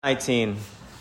19.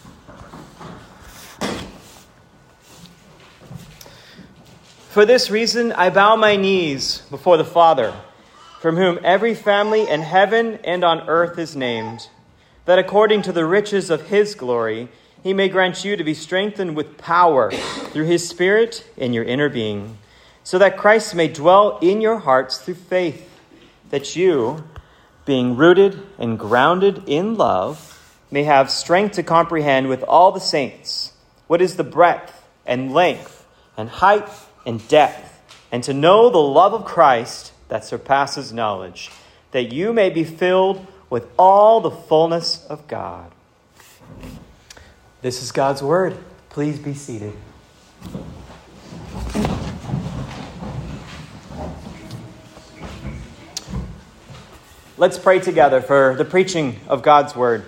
For this reason, I bow my knees before the Father, from whom every family in heaven and on earth is named, that according to the riches of his glory, he may grant you to be strengthened with power through his Spirit in your inner being, so that Christ may dwell in your hearts through faith, that you, being rooted and grounded in love, may have strength to comprehend with all the saints what is the breadth and length and height and depth, and to know the love of Christ that surpasses knowledge, that you may be filled with all the fullness of God. This is God's word. Please be seated. Let's pray together for the preaching of God's word.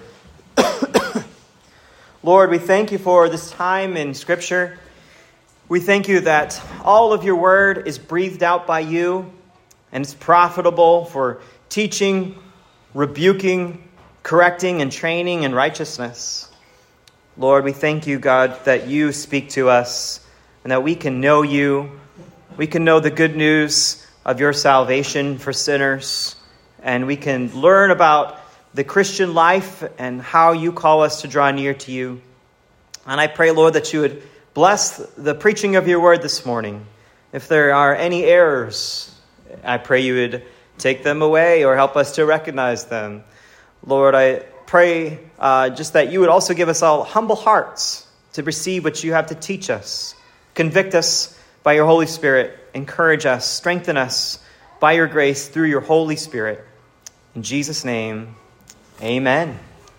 Lord, we thank you for this time in Scripture. We thank you that all of your word is breathed out by you and it's profitable for teaching, rebuking, correcting, and training in righteousness. Lord, we thank you, God, that you speak to us and that we can know you. We can know the good news of your salvation for sinners, and we can learn about the Christian life and how you call us to draw near to you. And I pray, Lord, that you would bless the preaching of your word this morning. If there are any errors, I pray you would take them away or help us to recognize them. Lord, I pray just that you would also give us all humble hearts to receive what you have to teach us. Convict us by your Holy Spirit. Encourage us. Strengthen us by your grace through your Holy Spirit. In Jesus' name, amen.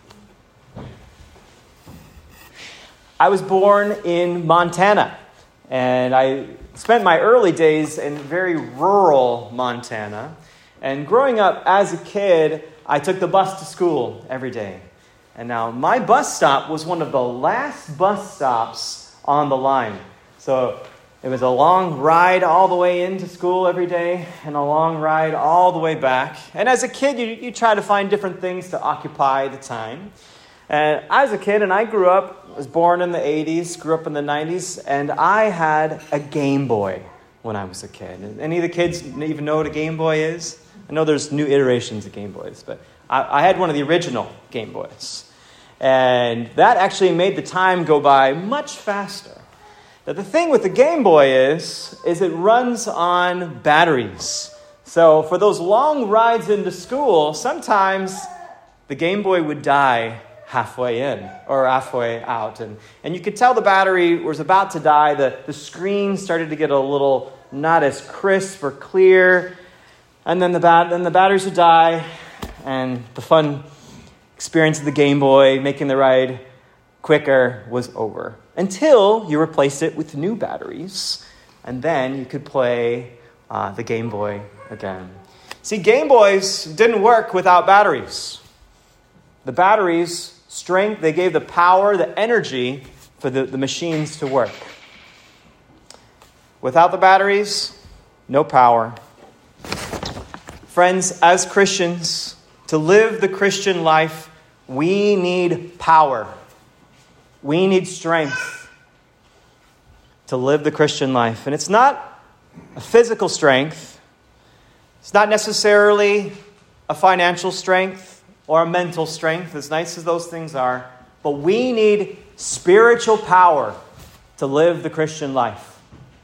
I was born in Montana, and I spent my early days in very rural Montana. And growing up as a kid, I took the bus to school every day. And now my bus stop was one of the last bus stops on the line. So it was a long ride all the way into school every day and a long ride all the way back. And as a kid, you try to find different things to occupy the time. And I was a kid, and I grew up, was born in the 80s, grew up in the 90s, and I had a Game Boy when I was a kid. Any of the kids even know what a Game Boy is? I know there's new iterations of Game Boys, but I had one of the original Game Boys. And that actually made the time go by much faster. Now, the thing with the Game Boy is it runs on batteries. So for those long rides into school, sometimes the Game Boy would die halfway in or halfway out. And you could tell the battery was about to die. The screen started to get a little not as crisp or clear. And then the batteries would die. And the fun experience of the Game Boy, making the ride quicker, was over. Until you replaced it with new batteries. And then you could play the Game Boy again. See, Game Boys didn't work without batteries. The batteries strength, they gave the power, the energy for the machines to work. Without the batteries, no power. Friends, as Christians, to live the Christian life, we need power. We need strength to live the Christian life. And it's not a physical strength. It's not necessarily a financial strength or a mental strength, as nice as those things are. But we need spiritual power to live the Christian life.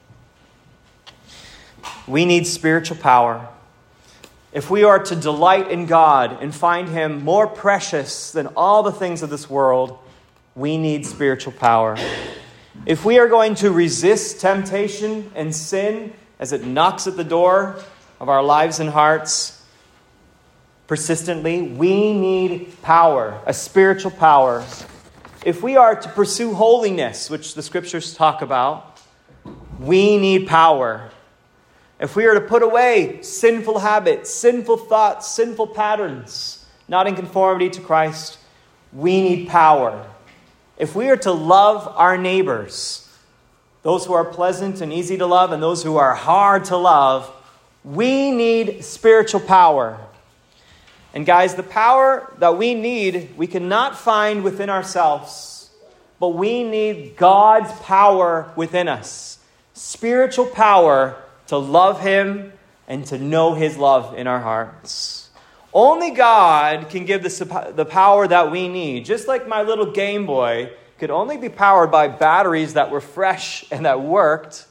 We need spiritual power. If we are to delight in God and find Him more precious than all the things of this world, we need spiritual power. If we are going to resist temptation and sin as it knocks at the door of our lives and hearts persistently, we need power, a spiritual power. If we are to pursue holiness, which the Scriptures talk about, we need power. If we are to put away sinful habits, sinful thoughts, sinful patterns, not in conformity to Christ, we need power. If we are to love our neighbors, those who are pleasant and easy to love and those who are hard to love, we need spiritual power. And guys, the power that we need, we cannot find within ourselves, but we need God's power within us. Spiritual power to love Him and to know His love in our hearts. Only God can give the power that we need. Just like my little Game Boy could only be powered by batteries that were fresh and that worked,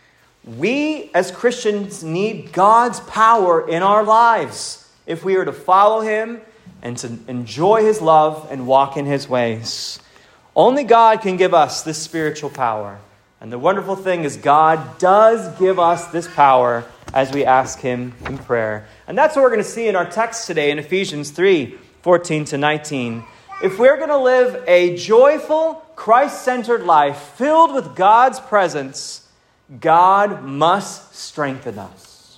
we as Christians need God's power in our lives if we are to follow Him and to enjoy His love and walk in His ways. Only God can give us this spiritual power. And the wonderful thing is God does give us this power as we ask Him in prayer. And that's what we're going to see in our text today in Ephesians 3:14-19. If we're going to live a joyful, Christ-centered life filled with God's presence, God must strengthen us.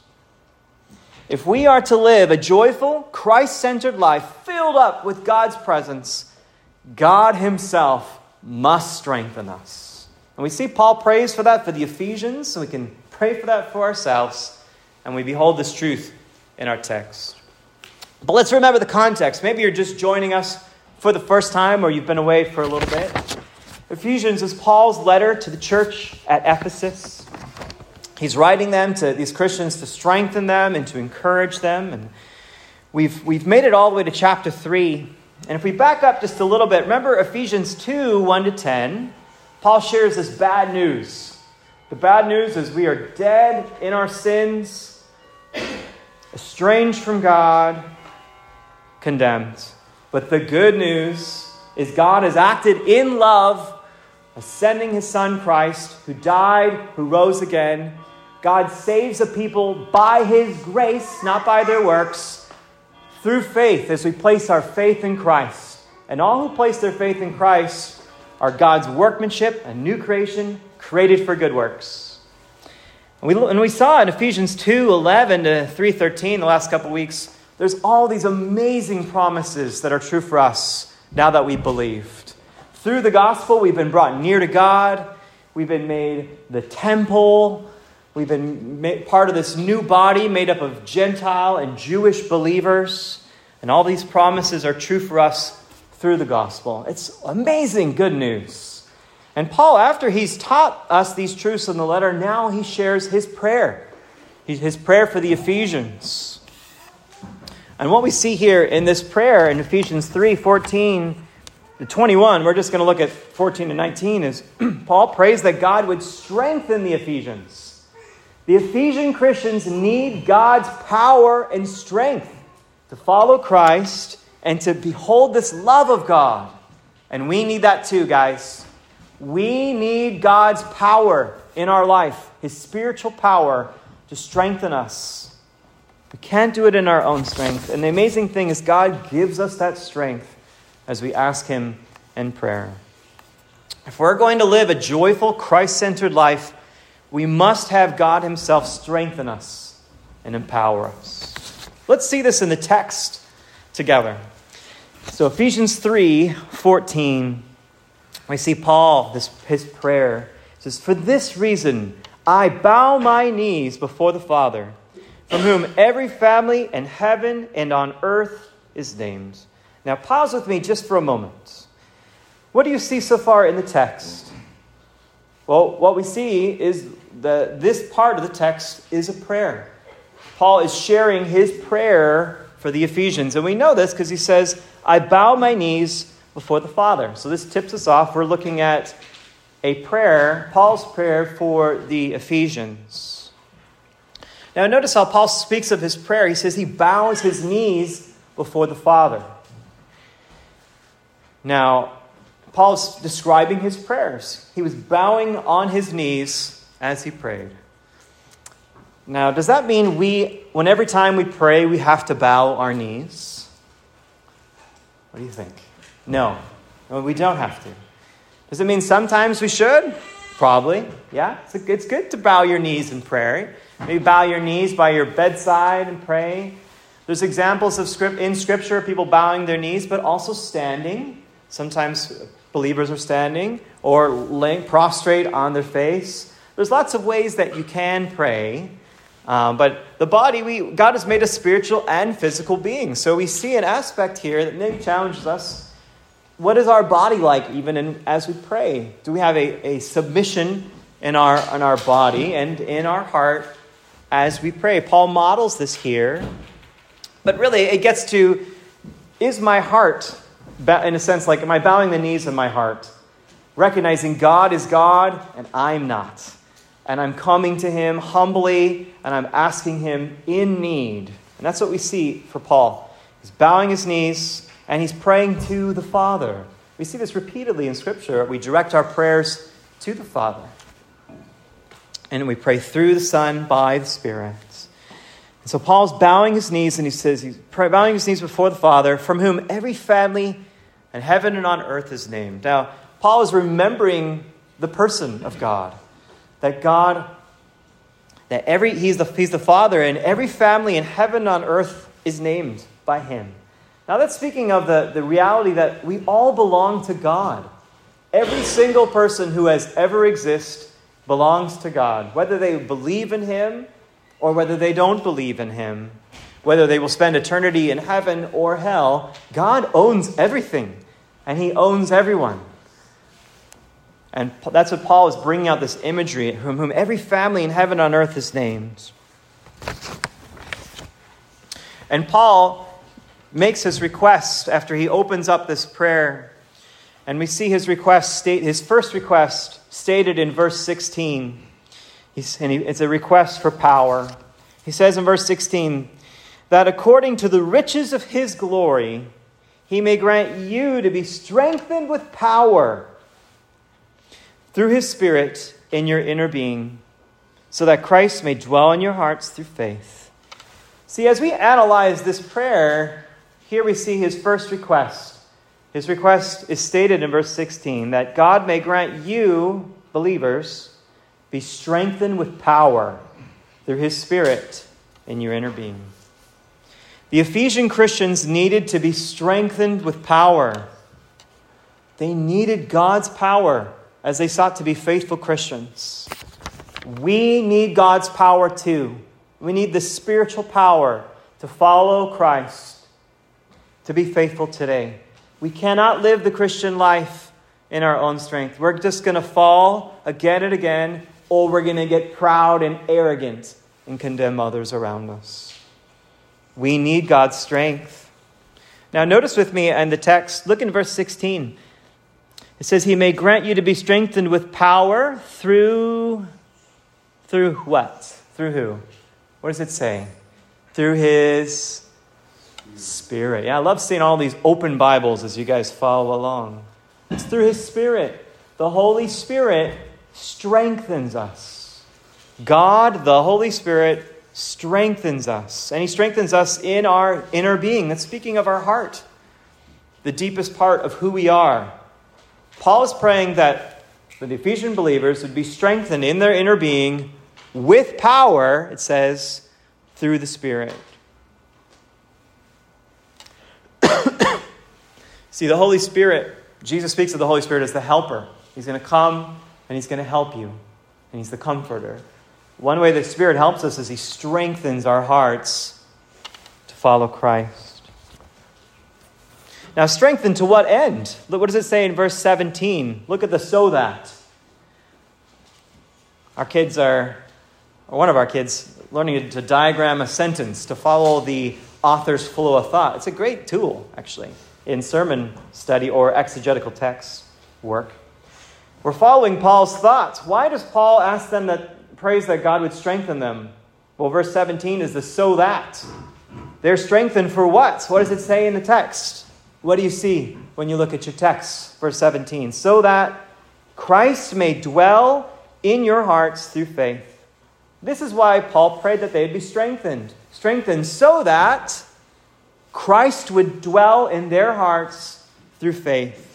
If we are to live a joyful, Christ-centered life filled up with God's presence, God Himself must strengthen us. And we see Paul prays for that for the Ephesians, so we can pray for that for ourselves, and we behold this truth in our text. But let's remember the context. Maybe you're just joining us for the first time, or you've been away for a little bit. Ephesians is Paul's letter to the church at Ephesus. He's writing them to these Christians to strengthen them and to encourage them. And we've made it all the way to chapter 3. And if we back up just a little bit, remember Ephesians 2:1-10, Paul shares this bad news. The bad news is we are dead in our sins, estranged from God, condemned. But the good news is God has acted in love, sending His Son Christ, who died, who rose again. God saves a people by His grace, not by their works, through faith as we place our faith in Christ. And all who place their faith in Christ are God's workmanship, a new creation, created for good works. And we saw in Ephesians 2:11-3:13 the last couple weeks, there's all these amazing promises that are true for us now that we believed. Through the gospel, we've been brought near to God. We've been made the temple. We've been made part of this new body made up of Gentile and Jewish believers. And all these promises are true for us through the gospel. It's amazing good news. And Paul, after he's taught us these truths in the letter, now he shares his prayer. His prayer for the Ephesians. And what we see here in this prayer in Ephesians 3:14-21, we're just going to look at 14-19, is Paul prays that God would strengthen the Ephesians. The Ephesian Christians need God's power and strength to follow Christ and to behold this love of God. And we need that too, guys. We need God's power in our life, His spiritual power to strengthen us. We can't do it in our own strength. And the amazing thing is God gives us that strength as we ask Him in prayer. If we're going to live a joyful, Christ-centered life, we must have God Himself strengthen us and empower us. Let's see this in the text together. So Ephesians 3:14, we see Paul, his prayer. It says, "For this reason I bow my knees before the Father, from whom every family in heaven and on earth is named." Now pause with me just for a moment. What do you see so far in the text? Well, what we see is that this part of the text is a prayer. Paul is sharing his prayer for the Ephesians. And we know this because he says, "I bow my knees before the Father." So this tips us off. We're looking at a prayer, Paul's prayer for the Ephesians. Now notice how Paul speaks of his prayer. He says he bows his knees before the Father. Now, Paul's describing his prayers. He was bowing on his knees as he prayed. Now, does that mean when every time we pray, we have to bow our knees? What do you think? No, we don't have to. Does it mean sometimes we should? Probably, yeah. It's good to bow your knees in prayer. Maybe bow your knees by your bedside and pray. There's examples in Scripture of people bowing their knees, but also standing. Sometimes believers are standing or laying prostrate on their face. There's lots of ways that you can pray. But the body, God has made us spiritual and physical beings. So we see an aspect here that maybe challenges us. What is our body like even as we pray? Do we have a submission in our body and in our heart as we pray? Paul models this here. But really, it gets to, is my heart, in a sense, like, am I bowing the knees in my heart? Recognizing God is God and I'm not. And I'm coming to him humbly and I'm asking him in need. And that's what we see for Paul. He's bowing his knees and he's praying to the Father. We see this repeatedly in Scripture. We direct our prayers to the Father. And we pray through the Son by the Spirit. And so Paul's bowing his knees, and he says he's bowing his knees before the Father, from whom every family in heaven and on earth is named. Now, Paul is remembering the person of God. He's the Father, and every family in heaven and on earth is named by him. Now that's speaking of the reality that we all belong to God. Every single person who has ever existed belongs to God, whether they believe in him or whether they don't believe in him, whether they will spend eternity in heaven or hell. God owns everything, and he owns everyone. And that's what Paul is bringing out, this imagery, from whom every family in heaven and on earth is named. And Paul makes his request after he opens up this prayer. And we see his first request stated in verse 16. It's a request for power. He says in verse 16, that according to the riches of his glory, he may grant you to be strengthened with power through his Spirit in your inner being, so that Christ may dwell in your hearts through faith. See, as we analyze this prayer, here we see his first request. His request is stated in verse 16, that God may grant you, believers, be strengthened with power through his Spirit in your inner being. The Ephesian Christians needed to be strengthened with power. They needed God's power as they sought to be faithful Christians. We need God's power too. We need the spiritual power to follow Christ, to be faithful today. We cannot live the Christian life in our own strength. We're just going to fall again and again, or we're going to get proud and arrogant and condemn others around us. We need God's strength. Now notice with me in the text, look in verse 16. It says, he may grant you to be strengthened with power through what? Through who? What does it say? Through his Spirit. Yeah, I love seeing all these open Bibles as you guys follow along. It's through his Spirit. The Holy Spirit strengthens us. God, the Holy Spirit, strengthens us. And he strengthens us in our inner being. That's speaking of our heart, the deepest part of who we are. Paul is praying that the Ephesian believers would be strengthened in their inner being with power, it says, through the Spirit. See, the Holy Spirit, Jesus speaks of the Holy Spirit as the helper. He's going to come and he's going to help you. And he's the comforter. One way the Spirit helps us is he strengthens our hearts to follow Christ. Now, strengthened to what end? Look, what does it say in verse 17? Look at the so that. One of our kids, learning to diagram a sentence to follow the author's flow of thought. It's a great tool, actually, in sermon study or exegetical text work. We're following Paul's thoughts. Why does Paul ask them praise that God would strengthen them? Well, verse 17 is the so that. They're strengthened for what? What does it say in the text? What do you see when you look at your text? Verse 17. So that Christ may dwell in your hearts through faith. This is why Paul prayed that they'd be strengthened. Strengthened so that Christ would dwell in their hearts through faith.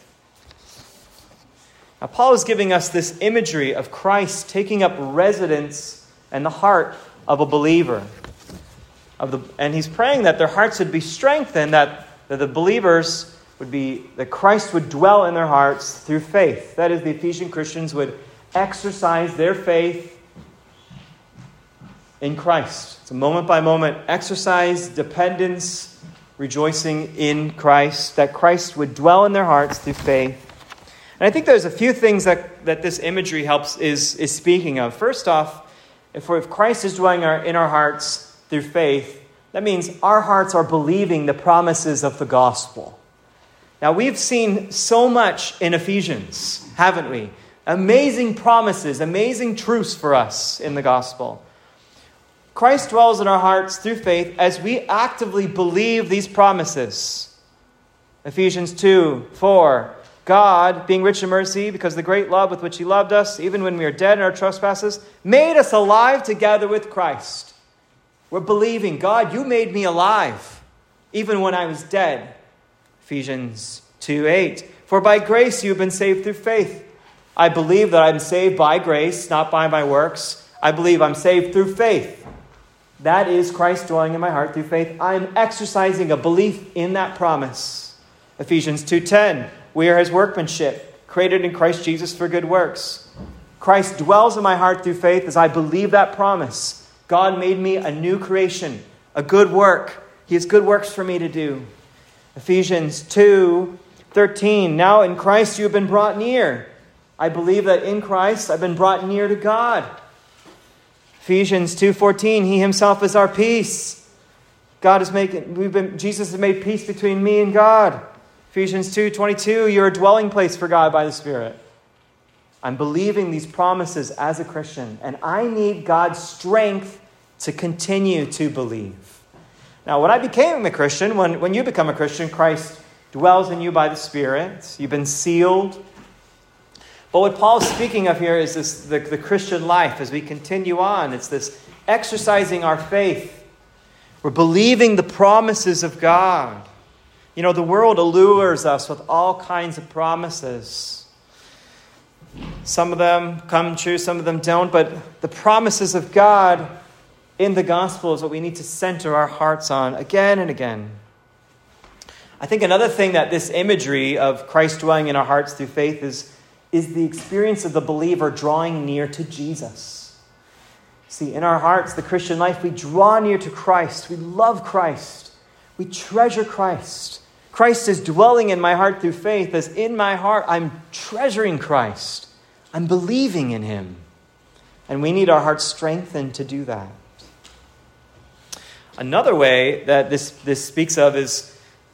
Now, Paul is giving us this imagery of Christ taking up residence in the heart of a believer. And he's praying that their hearts would be strengthened, that the believers that Christ would dwell in their hearts through faith. That is, the Ephesian Christians would exercise their faith in Christ. It's a moment-by-moment exercise, dependence, rejoicing in Christ, that Christ would dwell in their hearts through faith. And I think there's a few things that this imagery is speaking of. First off, if Christ is dwelling in our hearts through faith, that means our hearts are believing the promises of the gospel. Now, we've seen so much in Ephesians, haven't we? Amazing promises, amazing truths for us in the gospel. Christ dwells in our hearts through faith as we actively believe these promises. Ephesians 2:4, God, being rich in mercy, because of the great love with which he loved us, even when we were dead in our trespasses, made us alive together with Christ. We're believing, God, you made me alive, even when I was dead. Ephesians 2:8, for by grace you have been saved through faith. I believe that I'm saved by grace, not by my works. I believe I'm saved through faith. That is Christ dwelling in my heart through faith. I'm exercising a belief in that promise. Ephesians 2:10, we are his workmanship, created in Christ Jesus for good works. Christ dwells in my heart through faith as I believe that promise. God made me a new creation, a good work. He has good works for me to do. Ephesians 2:13, now in Christ you have been brought near. I believe that in Christ I've been brought near to God. Ephesians 2:14, he himself is our peace. Jesus has made peace between me and God. Ephesians 2:22, you're a dwelling place for God by the Spirit. I'm believing these promises as a Christian, and I need God's strength to continue to believe. Now, when I became a Christian, when you become a Christian, Christ dwells in you by the Spirit. You've been sealed. But what Paul's speaking of here is the Christian life as we continue on. It's this exercising our faith. We're believing the promises of God. You know, the world allures us with all kinds of promises. Some of them come true, some of them don't. But the promises of God in the gospel is what we need to center our hearts on again and again. I think another thing that this imagery of Christ dwelling in our hearts through faith is the experience of the believer drawing near to Jesus. See, in our hearts, the Christian life, we draw near to Christ. We love Christ. We treasure Christ. Christ is dwelling in my heart through faith, as in my heart I'm treasuring Christ. I'm believing in him. And we need our hearts strengthened to do that. Another way that this speaks of is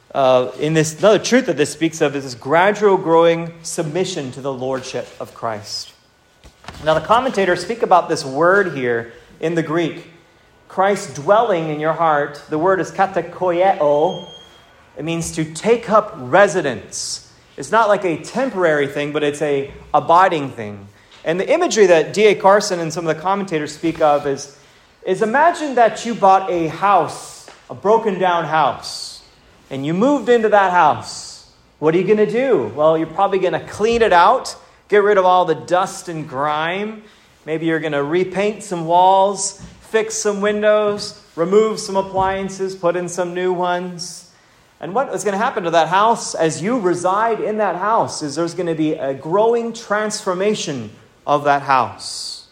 another truth that this speaks of is this gradual growing submission to the lordship of Christ. Now, the commentators speak about this word here in the Greek. Christ dwelling in your heart, the word is katakoieo. It means to take up residence. It's not like a temporary thing, but it's a abiding thing. And the imagery that D.A. Carson and some of the commentators speak of is imagine that you bought a house, a broken down house. And you moved into that house. What are you going to do? Well, you're probably going to clean it out, get rid of all the dust and grime. Maybe you're going to repaint some walls, fix some windows, remove some appliances, put in some new ones. And what is going to happen to that house as you reside in that house is there's going to be a growing transformation of that house.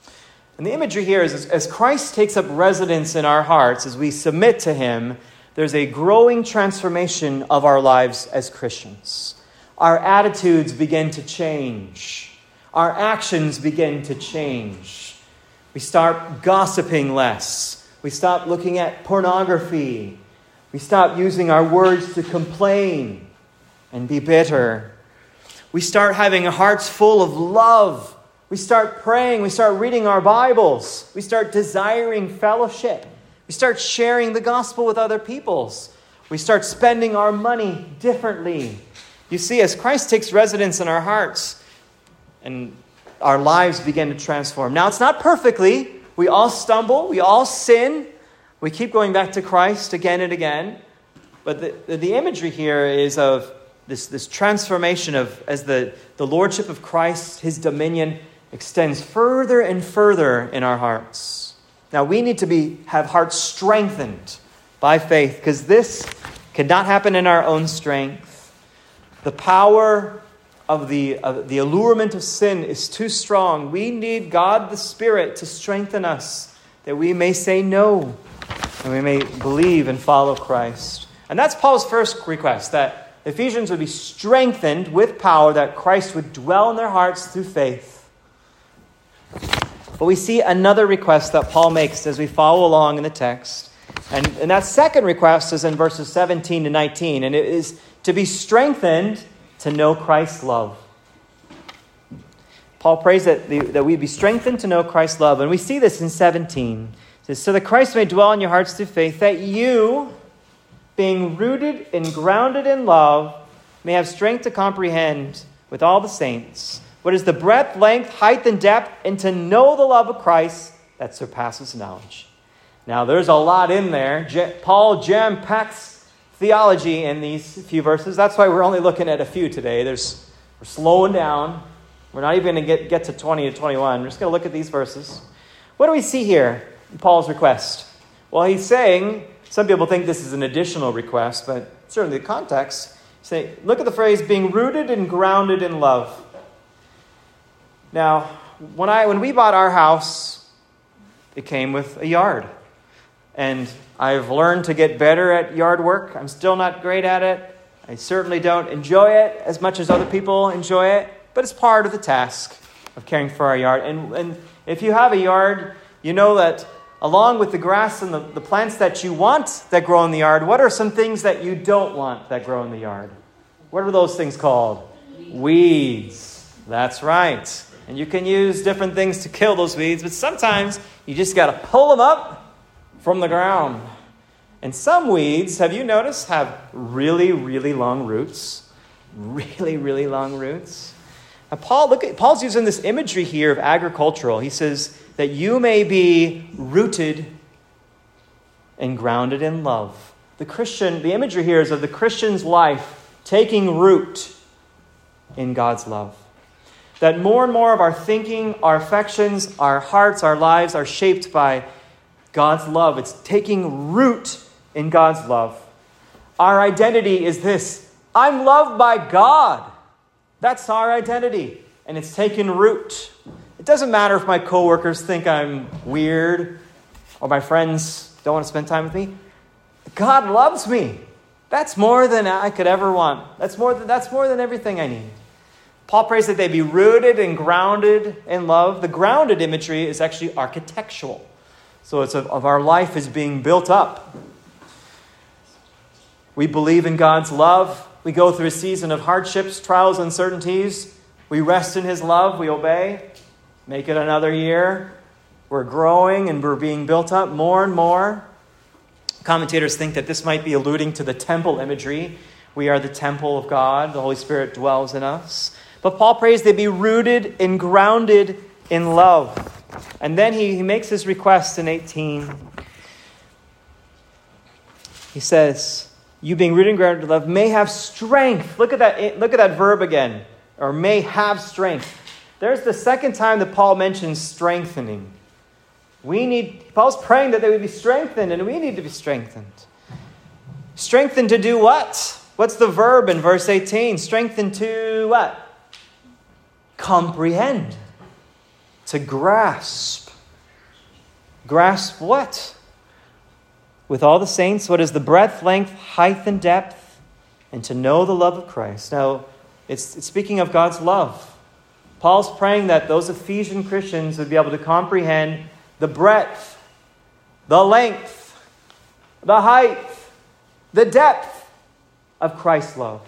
And the imagery here is as Christ takes up residence in our hearts, as we submit to him, there's a growing transformation of our lives as Christians. Our attitudes begin to change. Our actions begin to change. We start gossiping less. We stop looking at pornography. We stop using our words to complain and be bitter. We start having hearts full of love. We start praying. We start reading our Bibles. We start desiring fellowship. We start sharing the gospel with other peoples. We start spending our money differently. You see, as Christ takes residence in our hearts, and our lives begin to transform. Now, it's not perfectly. We all stumble. We all sin. We keep going back to Christ again and again. But the imagery here is of this transformation of as the lordship of Christ, his dominion, extends further and further in our hearts. Now, we need to have hearts strengthened by faith, because this cannot happen in our own strength. The power of the allurement of sin is too strong. We need God the Spirit to strengthen us that we may say no, and we may believe and follow Christ. And that's Paul's first request, that Ephesians would be strengthened with power, that Christ would dwell in their hearts through faith. But we see another request that Paul makes as we follow along in the text. And that second request is in verses 17 to 19. And it is to be strengthened to know Christ's love. Paul prays that we be strengthened to know Christ's love. And we see this in 17. It says, so that Christ may dwell in your hearts through faith, that you, being rooted and grounded in love, may have strength to comprehend with all the saints what is the breadth, length, height, and depth, and to know the love of Christ that surpasses knowledge. Now, there's a lot in there. Paul jam-packs theology in these few verses. That's why we're only looking at a few today. We're slowing down. We're not even going to get to 20 to 21. We're just going to look at these verses. What do we see here in Paul's request? Well, he's saying, some people think this is an additional request, but certainly the context, look at the phrase, being rooted and grounded in love. Now, when we bought our house, it came with a yard. And I've learned to get better at yard work. I'm still not great at it. I certainly don't enjoy it as much as other people enjoy it. But it's part of the task of caring for our yard. And if you have a yard, you know that along with the grass and the plants that you want that grow in the yard, what are some things that you don't want that grow in the yard? What are those things called? Weeds. That's right. And you can use different things to kill those weeds, but sometimes you just got to pull them up from the ground. And some weeds, have you noticed, have really, really long roots? Really, really long roots. Now, Paul's using this imagery here of agricultural. He says that you may be rooted and grounded in love. The imagery here is of the Christian's life taking root in God's love. That more and more of our thinking, our affections, our hearts, our lives are shaped by God's love. It's taking root in God's love. Our identity is this: I'm loved by God. That's our identity. And it's taken root. It doesn't matter if my coworkers think I'm weird or my friends don't want to spend time with me. God loves me. That's more than I could ever want. That's more than everything I need. Paul prays that they be rooted and grounded in love. The grounded imagery is actually architectural. So it's of our life is being built up. We believe in God's love. We go through a season of hardships, trials, uncertainties. We rest in His love. We obey. Make it another year. We're growing and we're being built up more and more. Commentators think that this might be alluding to the temple imagery. We are the temple of God. The Holy Spirit dwells in us. But Paul prays they be rooted and grounded in love. And then he makes his request in 18. He says, you being rooted and grounded in love may have strength. Look at that verb again. Or may have strength. There's the second time that Paul mentions strengthening. Paul's praying that they would be strengthened, and we need to be strengthened. Strengthened to do what? What's the verb in verse 18? Strengthened to what? Comprehend. To grasp. Grasp what? With all the saints, what is the breadth, length, height, and depth? And to know the love of Christ. Now, it's speaking of God's love. Paul's praying that those Ephesian Christians would be able to comprehend the breadth, the length, the height, the depth of Christ's love.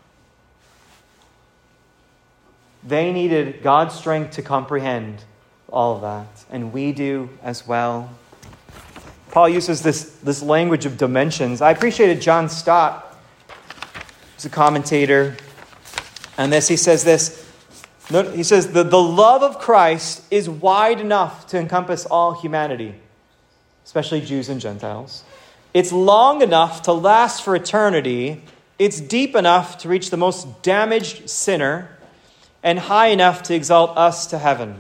They needed God's strength to comprehend all of that, and we do as well. Paul uses this language of dimensions. I appreciated John Stott, who's a commentator, on this. He says this. He says, the love of Christ is wide enough to encompass all humanity, especially Jews and Gentiles. It's long enough to last for eternity. It's deep enough to reach the most damaged sinner, and high enough to exalt us to heaven.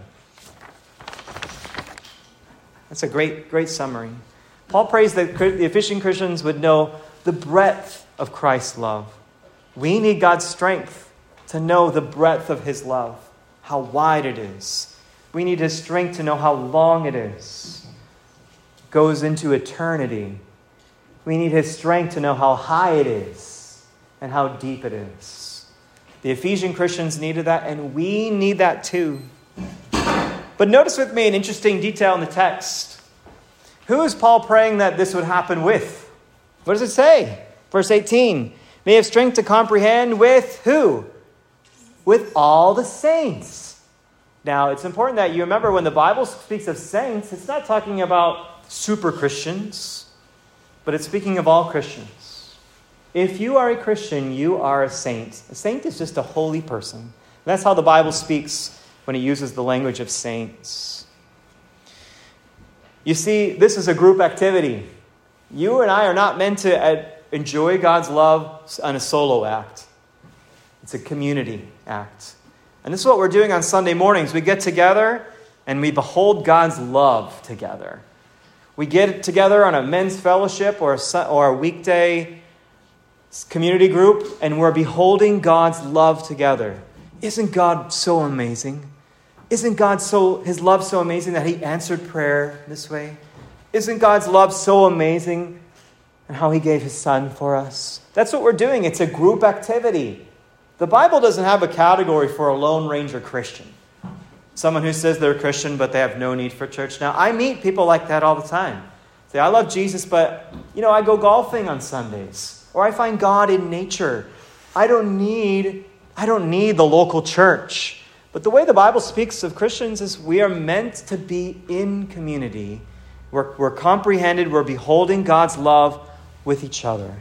That's a great summary. Paul prays that the Ephesian Christians would know the breadth of Christ's love. We need God's strength to know the breadth of His love, how wide it is. We need His strength to know how long it is. goes into eternity. We need his strength to know how high it is and how deep it is. The Ephesian Christians needed that, and we need that too. But notice with me an interesting detail in the text. Who is Paul praying that this would happen with? What does it say? Verse 18. May have strength to comprehend with who? With all the saints. Now, it's important that you remember when the Bible speaks of saints, it's not talking about super Christians, but it's speaking of all Christians. If you are a Christian, you are a saint. A saint is just a holy person. And that's how the Bible speaks when it uses the language of saints. You see, this is a group activity. You and I are not meant to enjoy God's love on a solo act. It's a community act. And this is what we're doing on Sunday mornings. We get together and we behold God's love together. We get together on a men's fellowship or a weekday community group, and we're beholding God's love together. Isn't God so amazing? Isn't his love so amazing that he answered prayer this way? Isn't God's love so amazing and how he gave his son for us? That's what we're doing. It's a group activity. The Bible doesn't have a category for a Lone Ranger Christian. Someone who says they're a Christian, but they have no need for church. Now, I meet people like that all the time. Say, I love Jesus, but, I go golfing on Sundays. Or I find God in nature. I don't need the local church. But the way the Bible speaks of Christians is we are meant to be in community. We're comprehended. We're beholding God's love with each other.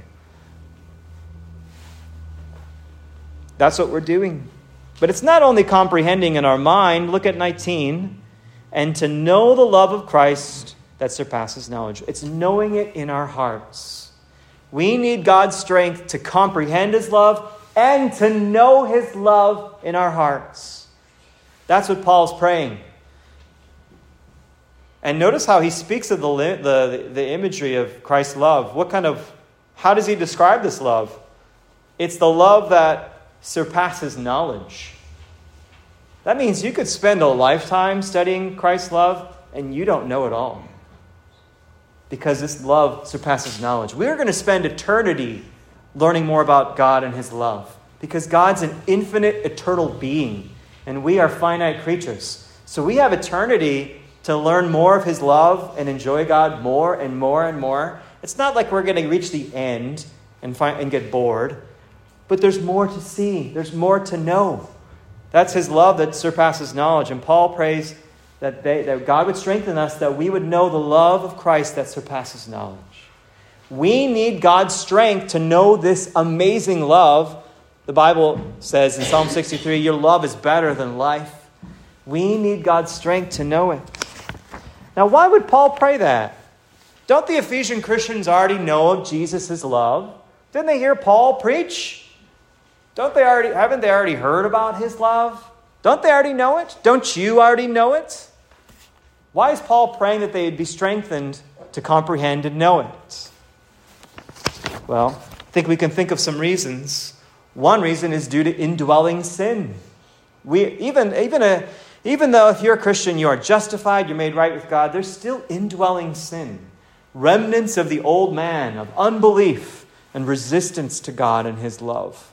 That's what we're doing. But it's not only comprehending in our mind. Look at 19. And to know the love of Christ that surpasses knowledge. It's knowing it in our hearts. We need God's strength to comprehend his love and to know his love in our hearts. That's what Paul's praying. And notice how he speaks of the imagery of Christ's love. How does he describe this love? It's the love that surpasses knowledge. That means you could spend a lifetime studying Christ's love and you don't know it all. Because this love surpasses knowledge. We're going to spend eternity learning more about God and his love. Because God's an infinite, eternal being. And we are finite creatures. So we have eternity to learn more of his love and enjoy God more and more and more. It's not like we're going to reach the end and get bored. But there's more to see. There's more to know. That's his love that surpasses knowledge. And Paul prays that God would strengthen us, that we would know the love of Christ that surpasses knowledge. We need God's strength to know this amazing love. The Bible says in Psalm 63, your love is better than life. We need God's strength to know it. Now, why would Paul pray that? Don't the Ephesian Christians already know of Jesus' love? Didn't they hear Paul preach? Haven't they already heard about his love? Don't they already know it? Don't you already know it? Why is Paul praying that they would be strengthened to comprehend and know it? Well, I think we can think of some reasons. One reason is due to indwelling sin. Even though if you're a Christian, you are justified, you're made right with God, there's still indwelling sin. Remnants of the old man, of unbelief and resistance to God and his love.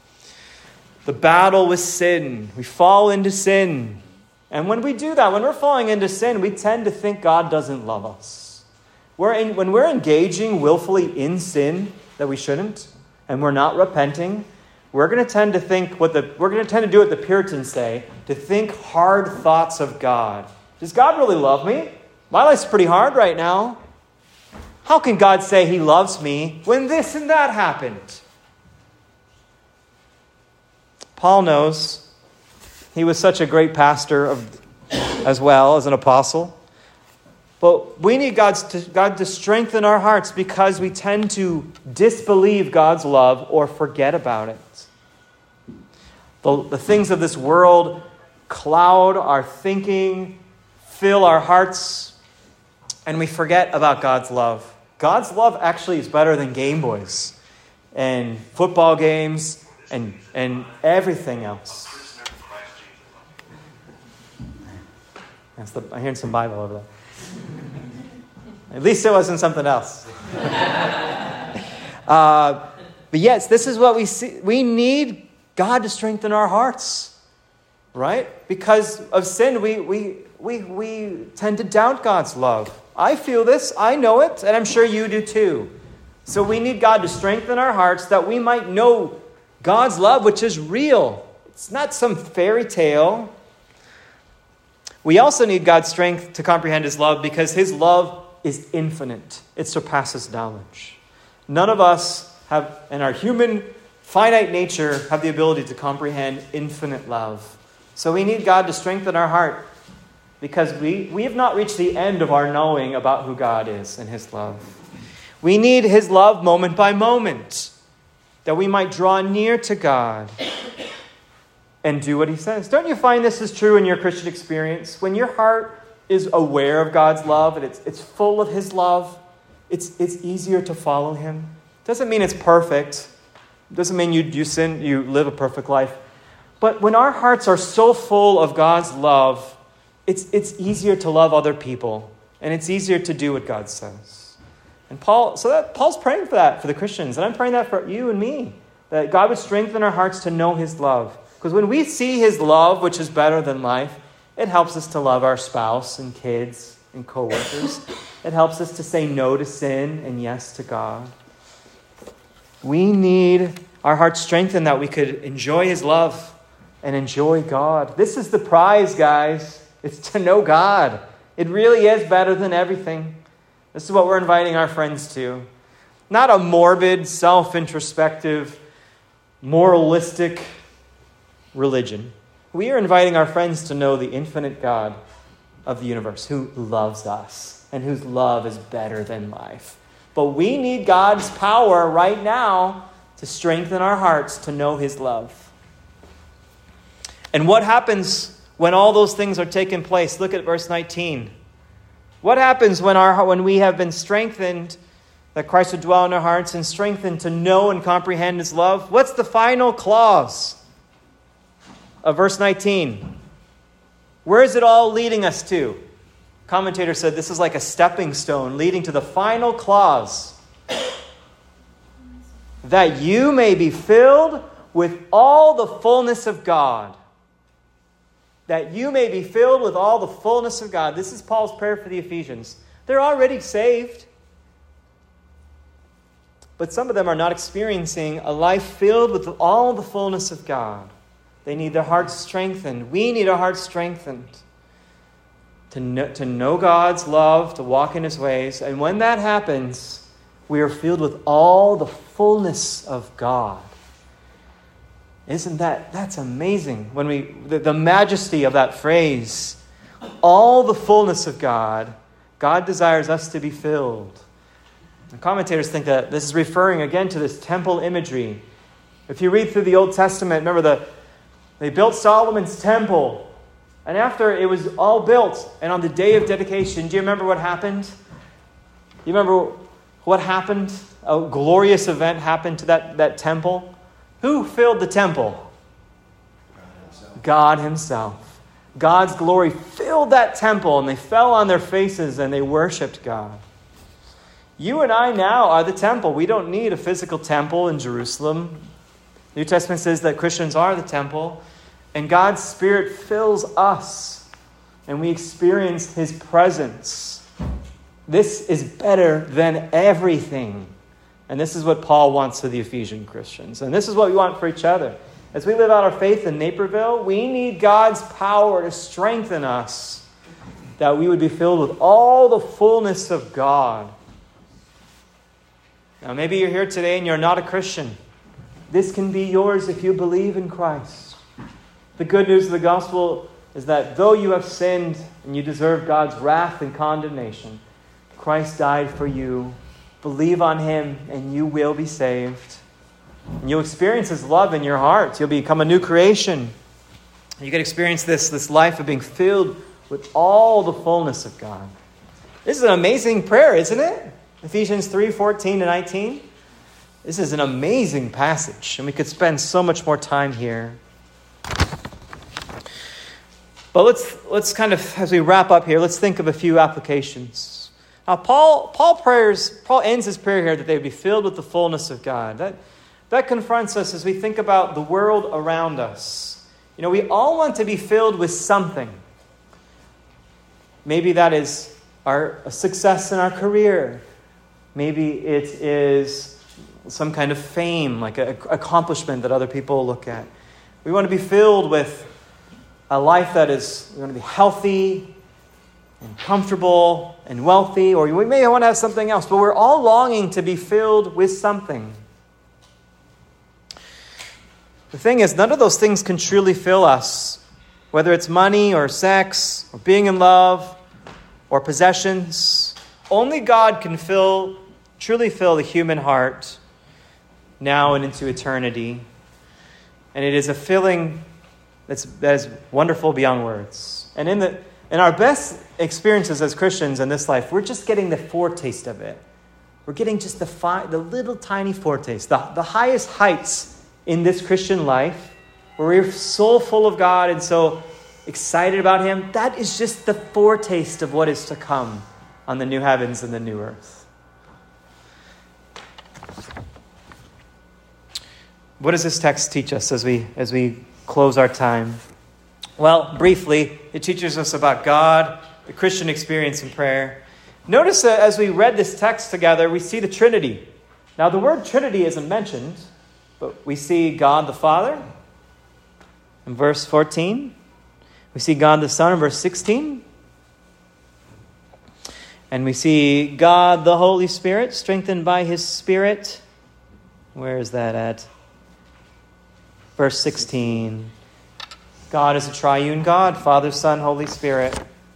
The battle with sin. We fall into sin. And when we do that, when we're falling into sin, we tend to think God doesn't love us. When we're engaging willfully in sin that we shouldn't, and we're not repenting, we're going to tend to do what the Puritans say, to think hard thoughts of God. Does God really love me? My life's pretty hard right now. How can God say he loves me when this and that happened? Paul knows. He was such a great pastor as well as an apostle. But we need God to strengthen our hearts because we tend to disbelieve God's love or forget about it. The things of this world cloud our thinking, fill our hearts, and we forget about God's love. God's love actually is better than Game Boys and football games and everything else. I'm hearing some Bible over there. At least it wasn't something else. But yes, this is what we see. We need God to strengthen our hearts, right? Because of sin, we tend to doubt God's love. I feel this, I know it, and I'm sure you do too. So we need God to strengthen our hearts that we might know God's love, which is real. It's not some fairy tale. We also need God's strength to comprehend his love because his love is infinite. It surpasses knowledge. None of us have, in our human, finite nature, have the ability to comprehend infinite love. So we need God to strengthen our heart because we have not reached the end of our knowing about who God is and his love. We need his love moment by moment, that we might draw near to God and do what he says. Don't you find this is true in your Christian experience? When your heart is aware of God's love and it's full of his love, it's easier to follow him. Doesn't mean it's perfect. Doesn't mean you sin, you live a perfect life. But when our hearts are so full of God's love, it's easier to love other people, and it's easier to do what God says. And Paul's praying for that for the Christians, and I'm praying that for you and me, that God would strengthen our hearts to know his love. Because when we see his love, which is better than life, it helps us to love our spouse and kids and coworkers. It helps us to say no to sin and yes to God. We need our hearts strengthened that we could enjoy his love and enjoy God. This is the prize, guys. It's to know God. It really is better than everything. This is what we're inviting our friends to. Not a morbid, self-introspective, moralistic religion. We are inviting our friends to know the infinite God of the universe who loves us and whose love is better than life. But we need God's power right now to strengthen our hearts to know his love. And what happens when all those things are taking place? Look at verse 19. What happens when we have been strengthened, that Christ would dwell in our hearts and strengthened to know and comprehend his love? What's the final clause of verse 19? Where is it all leading us to? Commentator said this is like a stepping stone leading to the final clause. That you may be filled with all the fullness of God. That you may be filled with all the fullness of God. This is Paul's prayer for the Ephesians. They're already saved. But some of them are not experiencing a life filled with all the fullness of God. They need their hearts strengthened. We need our hearts strengthened to know God's love, to walk in his ways. And when that happens, we are filled with all the fullness of God. Isn't that's amazing? When the majesty of that phrase, all the fullness of God, God desires us to be filled. The commentators think that this is referring again to this temple imagery. If you read through the Old Testament, remember they built Solomon's temple. And after it was all built, and on the day of dedication, do you remember what happened? You remember what happened? A glorious event happened to that temple. Who filled the temple? God himself. God's glory filled that temple, and they fell on their faces and they worshipped God. You and I now are the temple. We don't need a physical temple in Jerusalem. The New Testament says that Christians are the temple, and God's Spirit fills us, and we experience his presence. This is better than everything. And this is what Paul wants for the Ephesian Christians. And this is what we want for each other. As we live out our faith in Naperville, we need God's power to strengthen us, that we would be filled with all the fullness of God. Now, maybe you're here today and you're not a Christian. This can be yours if you believe in Christ. The good news of the gospel is that though you have sinned and you deserve God's wrath and condemnation, Christ died for you. Believe on him and you will be saved. And you'll experience his love in your heart. You'll become a new creation. You can experience this life of being filled with all the fullness of God. This is an amazing prayer, isn't it? Ephesians 3:14-19. This is an amazing passage, and we could spend so much more time here. But let's kind of, as we wrap up here, let's think of a few applications. Now, Paul ends his prayer here that they would be filled with the fullness of God. That confronts us as we think about the world around us. We all want to be filled with something. Maybe that is a success in our career. Maybe it is some kind of fame, like an accomplishment that other people look at. We want to be filled with a life that is, we want to be healthy and comfortable and wealthy, or we may want to have something else, but we're all longing to be filled with something. The thing is, none of those things can truly fill us, whether it's money or sex or being in love or possessions. Only God can truly fill the human heart now and into eternity. And it is a filling that is wonderful beyond words. And in our best experiences as Christians in this life, we're just getting the foretaste of it. We're getting just the little tiny foretaste, the highest heights in this Christian life, where we're so full of God and so excited about Him. That is just the foretaste of what is to come on the new heavens and the new earth. What does this text teach us as we close our time? Well, briefly, it teaches us about God, the Christian experience in prayer. Notice that as we read this text together, we see the Trinity. Now, the word Trinity isn't mentioned, but we see God the Father in verse 14. We see God the Son in verse 16. And we see God the Holy Spirit strengthened by His Spirit. Where is that at? Verse 16. God is a triune God, Father, Son, Holy Spirit.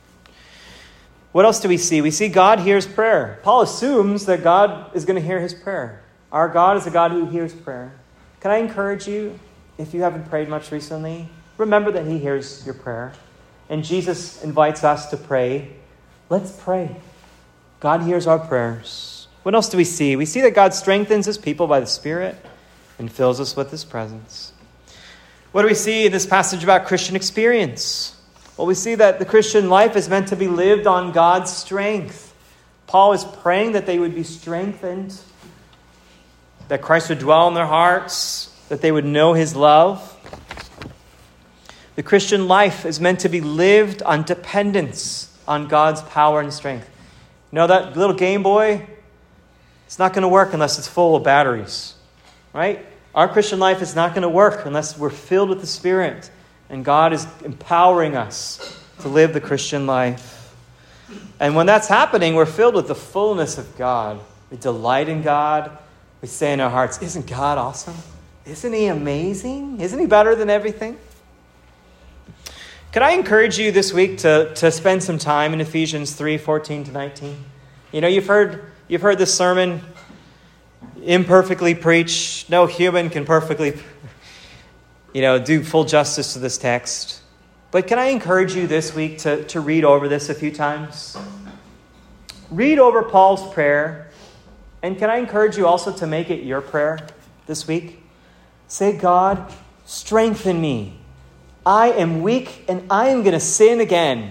What else do we see? We see God hears prayer. Paul assumes that God is going to hear his prayer. Our God is a God who hears prayer. Can I encourage you, if you haven't prayed much recently, remember that He hears your prayer. And Jesus invites us to pray. Let's pray. God hears our prayers. What else do we see? We see that God strengthens His people by the Spirit and fills us with His presence. What do we see in this passage about Christian experience? Well, we see that the Christian life is meant to be lived on God's strength. Paul is praying that they would be strengthened, that Christ would dwell in their hearts, that they would know His love. The Christian life is meant to be lived on dependence on God's power and strength. That little Game Boy, it's not going to work unless it's full of batteries, right? Our Christian life is not going to work unless we're filled with the Spirit, and God is empowering us to live the Christian life. And when that's happening, we're filled with the fullness of God. We delight in God. We say in our hearts, isn't God awesome? Isn't He amazing? Isn't He better than everything? Could I encourage you this week to spend some time in Ephesians 3:14-19? You've heard this sermon imperfectly preached. No human can perfectly, do full justice to this text. But can I encourage you this week to read over this a few times? Read over Paul's prayer. And can I encourage you also to make it your prayer this week? Say, God, strengthen me. I am weak and I am going to sin again.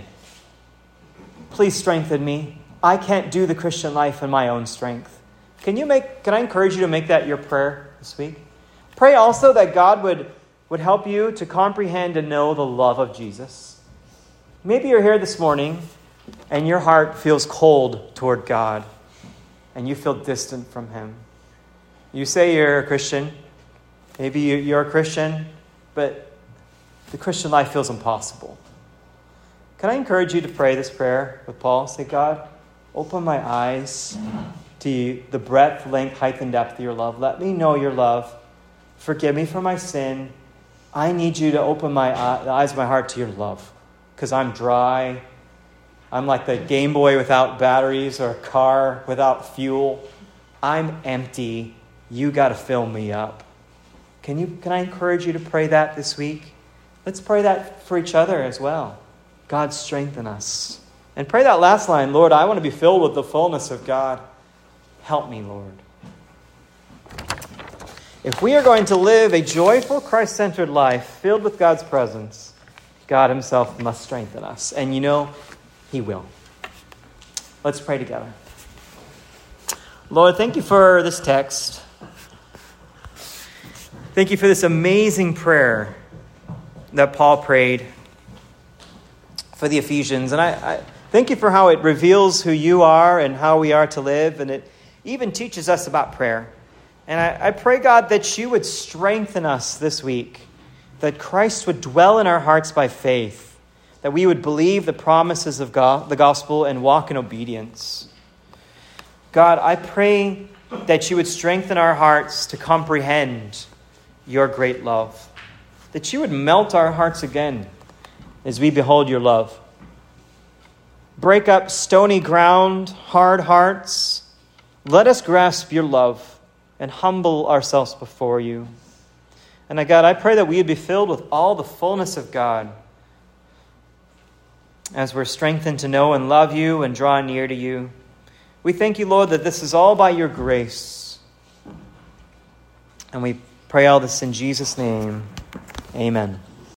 Please strengthen me. I can't do the Christian life in my own strength. Can I encourage you to make that your prayer this week? Pray also that God would help you to comprehend and know the love of Jesus. Maybe you're here this morning and your heart feels cold toward God and you feel distant from Him. You say you're a Christian. Maybe you're a Christian, but the Christian life feels impossible. Can I encourage you to pray this prayer with Paul? Say, God, open my eyes to the breadth, length, height, and depth of your love. Let me know your love. Forgive me for my sin. I need you to open the eyes of my heart to your love, because I'm dry. I'm like the Game Boy without batteries or a car without fuel. I'm empty. You got to fill me up. Can I encourage you to pray that this week? Let's pray that for each other as well. God, strengthen us. And pray that last line, Lord, I want to be filled with the fullness of God. Help me, Lord. If we are going to live a joyful, Christ-centered life filled with God's presence, God Himself must strengthen us. And He will. Let's pray together. Lord, thank you for this text. Thank you for this amazing prayer that Paul prayed for the Ephesians. And I thank you for how it reveals who you are and how we are to live. And it even teaches us about prayer. And I pray, God, that you would strengthen us this week, that Christ would dwell in our hearts by faith, that we would believe the promises of God, the gospel, and walk in obedience. God, I pray that you would strengthen our hearts to comprehend your great love, that you would melt our hearts again as we behold your love. Break up stony ground, hard hearts. Let us grasp your love and humble ourselves before you. And God, I pray that we would be filled with all the fullness of God as we're strengthened to know and love you and draw near to you. We thank you, Lord, that this is all by your grace. And we pray all this in Jesus' name. Amen.